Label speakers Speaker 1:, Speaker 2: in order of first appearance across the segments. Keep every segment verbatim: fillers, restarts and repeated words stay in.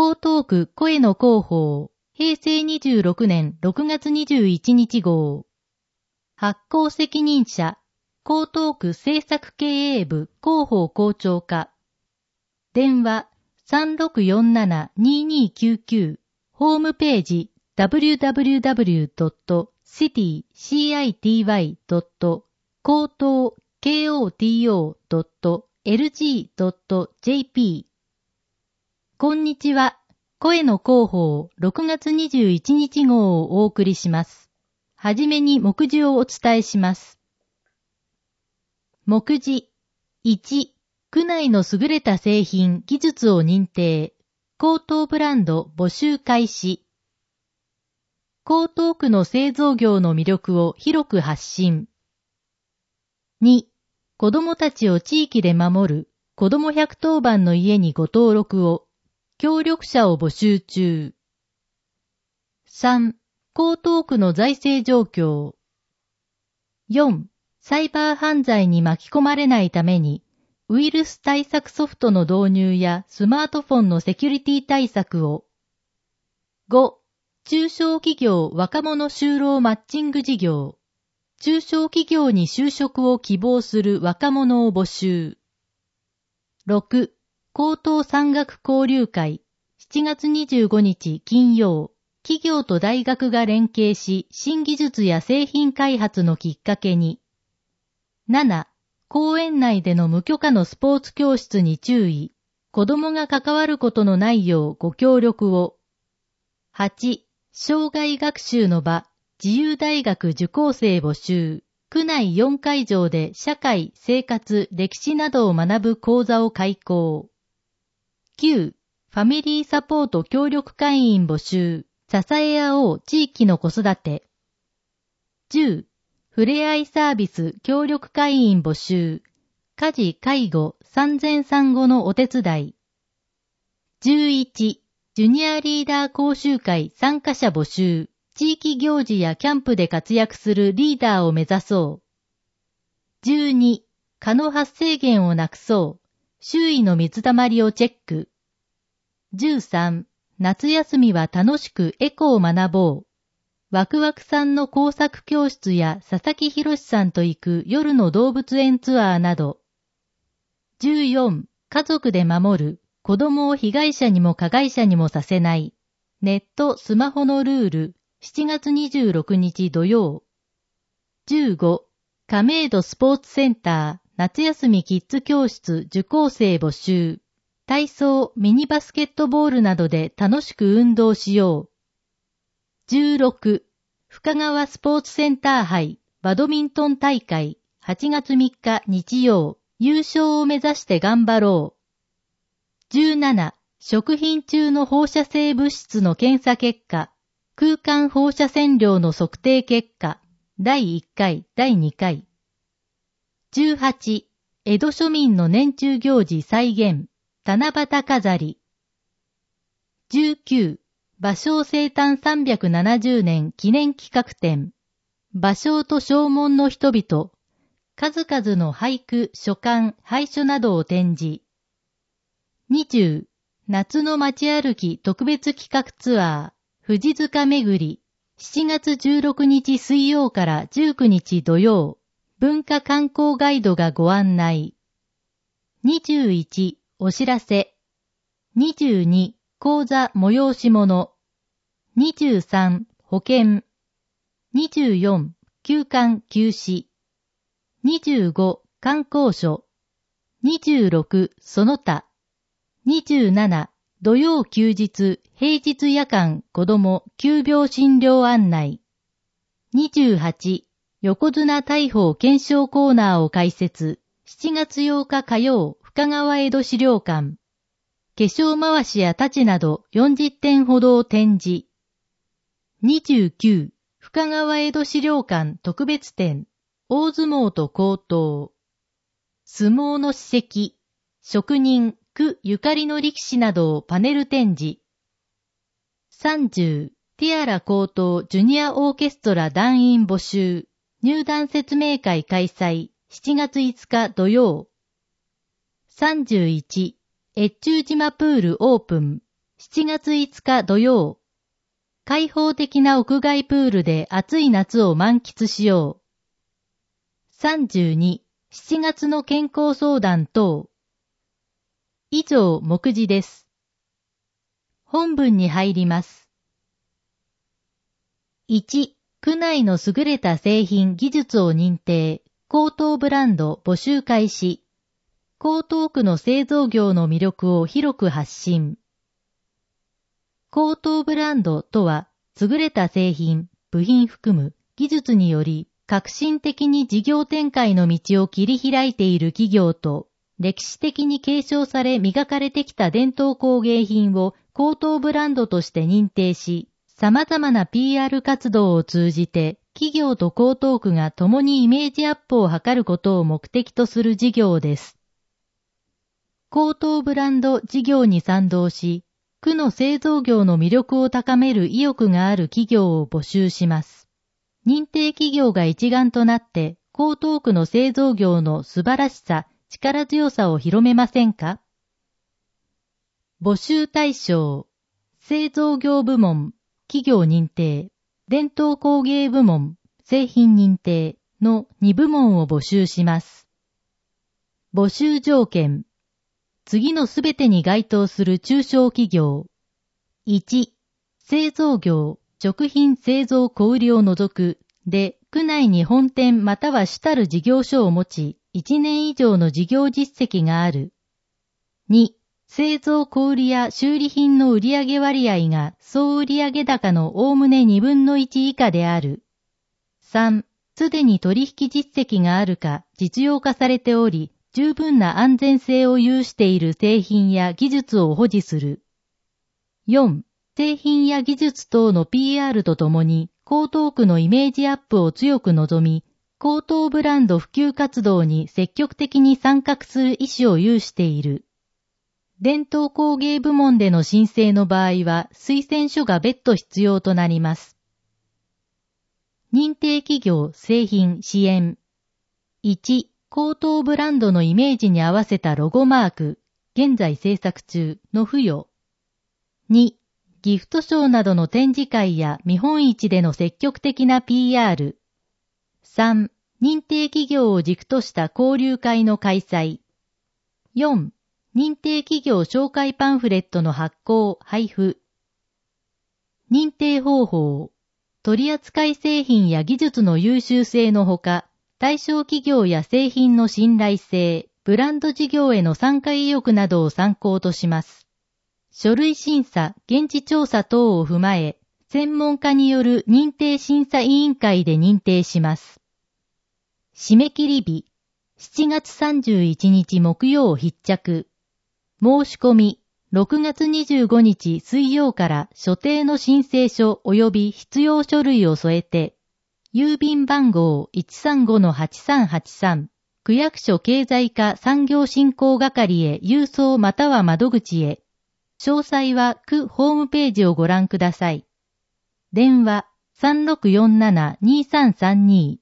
Speaker 1: 江東区声の広報、平成にじゅうろくねんろくがつにじゅういちにち号。発行責任者、江東区政策経営部広報校長課。電話 さんろくよんななにーにーきゅうきゅう。ホームページ ダブリューダブリューダブリュードットシティドット高等 ケーオーティーオードットエルジードットジェーピー。こんにちは。声の広報ろくがつにじゅういちにち号をお送りします。はじめに目次をお伝えします。目次いち、区内の優れた製品・技術を認定。江東ブランド募集開始。江東区の製造業の魅力を広く発信。に、子どもたちを地域で守る子どもひゃくとおばんの家にご登録を。協力者を募集中。さん、江東区の財政状況。よん、サイバー犯罪に巻き込まれないために、ウイルス対策ソフトの導入やスマートフォンのセキュリティ対策を。ご、中小企業若者就労マッチング事業。中小企業に就職を希望する若者を募集。ろく、江東産学交流会。しちがつにじゅうごにち金曜。企業と大学が連携し、新技術や製品開発のきっかけに。なな、公園内での無許可のスポーツ教室に注意。子供が関わることのないようご協力を。はち、生涯学習の場、自由大学受講生募集。区内よんかいじょうで社会、生活、歴史などを学ぶ講座を開講。きゅう、ファミリーサポート協力会員募集。支え合おう地域の子育て。じゅう、ふれあいサービス協力会員募集。家事・介護、産前産後のお手伝い。じゅういち、ジュニアリーダー講習会参加者募集。地域行事やキャンプで活躍するリーダーを目指そう。じゅうに、蚊の発生源をなくそう。周囲の水たまりをチェック。じゅうさん、夏休みは楽しくエコを学ぼう。ワクワクさんの工作教室や佐々木博さんと行く夜の動物園ツアーなど。じゅうよん、家族で守る。子供を被害者にも加害者にもさせない。ネット・スマホのルール。しちがつにじゅうろくにち土曜。じゅうご、亀戸スポーツセンター夏休みキッズ教室受講生募集。体操、ミニバスケットボールなどで楽しく運動しよう。じゅうろく、深川スポーツセンター杯バドミントン大会はちがつみっか日曜。優勝を目指して頑張ろう。じゅうなな、食品中の放射性物質の検査結果。空間放射線量の測定結果。だいいっかい、だいにかい。じゅうはち、江戸庶民の年中行事再現。七夕飾り。じゅうきゅう、芭蕉生誕さんびゃくななじゅうねん記念企画展。芭蕉と証文の人々。数々の俳句、書簡、俳書などを展示。にじゅう、夏の街歩き特別企画ツアー。富士塚めぐり。しちがつじゅうろくにち水曜からじゅうくにち土曜。文化観光ガイドがご案内。にじゅういち、お知らせ。にじゅうに、講座催し物。にじゅうさん、保険。にじゅうよん、休館休止。にじゅうご、観光所。にじゅうろく、その他。にじゅうなな、土曜休日、平日夜間、子ども、急病診療案内。にじゅうはち、横綱大砲検証コーナーを開設。しちがつようか火曜、深川江戸資料館。化粧まわしや太刀などよんじゅってんほどを展示。にじゅうきゅう、深川江戸資料館特別展。大相撲と高等。相撲の史跡。職人、区ゆかりの力士などをパネル展示。さんじゅう、ティアラ高等ジュニアオーケストラ団員募集。入団説明会開催。しちがついつか土曜。さんじゅういち、越中島プールオープン。 しちがついつか土曜。開放的な屋外プールで暑い夏を満喫しよう。さんじゅうに、しちがつの健康相談等。以上、目次です。本文に入ります。いち、区内の優れた製品技術を認定、高等ブランド募集開始。江東区の製造業の魅力を広く発信。高等ブランドとは、優れた製品、部品含む技術により、革新的に事業展開の道を切り開いている企業と、歴史的に継承され磨かれてきた伝統工芸品を高等ブランドとして認定し、様々な ピーアール 活動を通じて、企業と江東区が共にイメージアップを図ることを目的とする事業です。高等ブランド事業に賛同し、区の製造業の魅力を高める意欲がある企業を募集します。認定企業が一丸となって、江東区の製造業の素晴らしさ、力強さを広めませんか？募集対象、製造業部門、企業認定、伝統工芸部門、製品認定のに部門を募集します。募集条件、次のすべてに該当する中小企業。いち、製造業、食品製造小売を除く、で、区内に本店または主たる事業所を持ち、いちねん以上の事業実績がある。に、製造小売や修理品の売上割合が総売上高のおおむねにぶんのいち以下である。さん、すでに取引実績があるか実用化されており、十分な安全性を有している製品や技術を保持する。よん、製品や技術等の ピーアール とともに、江東区のイメージアップを強く望み、高等ブランド普及活動に積極的に参画する意思を有している。伝統工芸部門での申請の場合は、推薦書が別途必要となります。認定企業製品支援。いち、高等ブランドのイメージに合わせたロゴマーク、現在制作中の付与。に、ギフトショーなどの展示会や見本市での積極的な ピーアール。さん、認定企業を軸とした交流会の開催。よん、認定企業紹介パンフレットの発行、配布。認定方法。取扱製品や技術の優秀性のほか、対象企業や製品の信頼性、ブランド事業への参加意欲などを参考とします。書類審査、現地調査等を踏まえ、専門家による認定審査委員会で認定します。締め切り日、しちがつさんじゅういちにち木曜必着。申し込み、ろくがつにじゅうごにち水曜から所定の申請書及び必要書類を添えて、郵便番号 いちさんごのはちさんはちさん、区役所経済課産業振興係へ郵送または窓口へ。詳細は区ホームページをご覧ください。電話 さんろくよんななにさんさんに。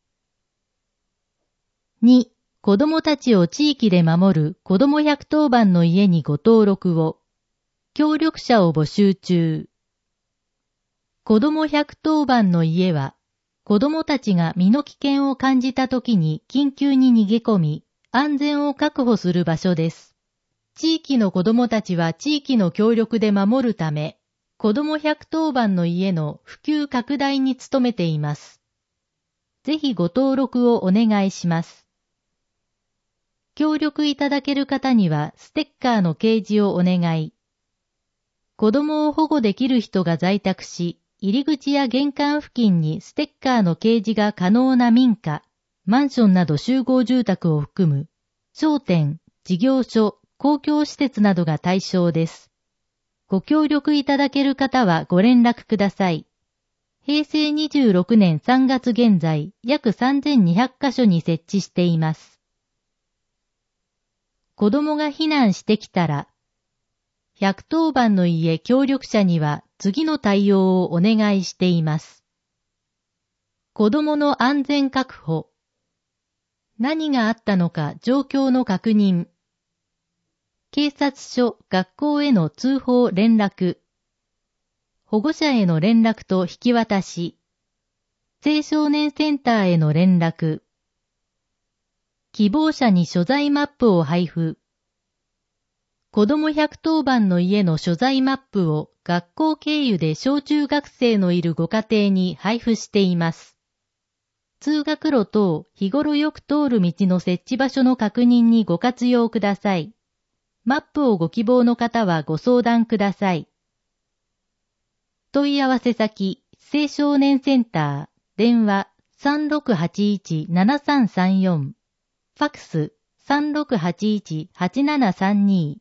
Speaker 1: に、子どもたちを地域で守る子どもひゃくとおばんの家にご登録を。協力者を募集中。子どもひゃくとおばんの家は、子どもたちが身の危険を感じたときに緊急に逃げ込み、安全を確保する場所です。地域の子どもたちは地域の協力で守るため、子どもひゃくとおばんの家の普及拡大に努めています。ぜひご登録をお願いします。協力いただける方にはステッカーの掲示をお願い。子どもを保護できる人が在宅し、入り口や玄関付近にステッカーの掲示が可能な民家、マンションなど集合住宅を含む、商店、事業所、公共施設などが対象です。ご協力いただける方はご連絡ください。へいせいにじゅうろくねんさんがつ現在、約さんぜんにひゃくかしょに設置しています。子供が避難してきたら、ひゃくとおばんの家協力者には次の対応をお願いしています。子供の安全確保。何があったのか状況の確認。 警察署、学校への通報連絡、保護者への連絡と引き渡し、青少年センターへの連絡、希望者に所在マップを配布、子どもひゃくとおばんの家の所在マップを学校経由で小中学生のいるご家庭に配布しています。通学路等日頃よく通る道の設置場所の確認にご活用ください。マップをご希望の方はご相談ください。問い合わせ先、青少年センター、電話 さんろくはちいち ななさんさんよん、ファクス さんろくはちいち はちななさんに